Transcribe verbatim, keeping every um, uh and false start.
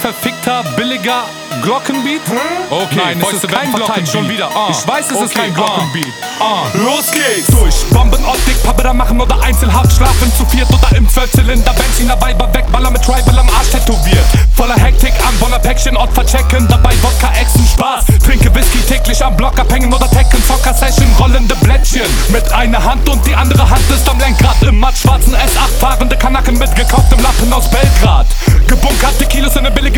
verfickter, billiger Glockenbeat? Okay, Nein, es ist kein Glockenbeat. Schon wieder. Ah. Ich weiß, es okay. ist kein Glockenbeat. Ah. Ah. Los geht's! Durch Bombenoptik, Pappera machen oder Einzelhaft, schlafen zu viert oder im Zwölfzylinder, Benziner, Weiber weg, Baller mit Tribal am Arsch tätowiert. Voller Hektik, Anwohner, Päckchen, Ort verchecken, dabei Wodka, Echsen, Spaß. Trinke Whisky täglich am Block abhängen oder Tekken, Zocker, Session, rollende Blättchen. Mit einer Hand und die andere Hand ist am Lenkrad. Im matt schwarzen S acht fahrende Kanaken mit gekauftem Lappen aus Belgrad. Gebunkerte Kilos in eine billige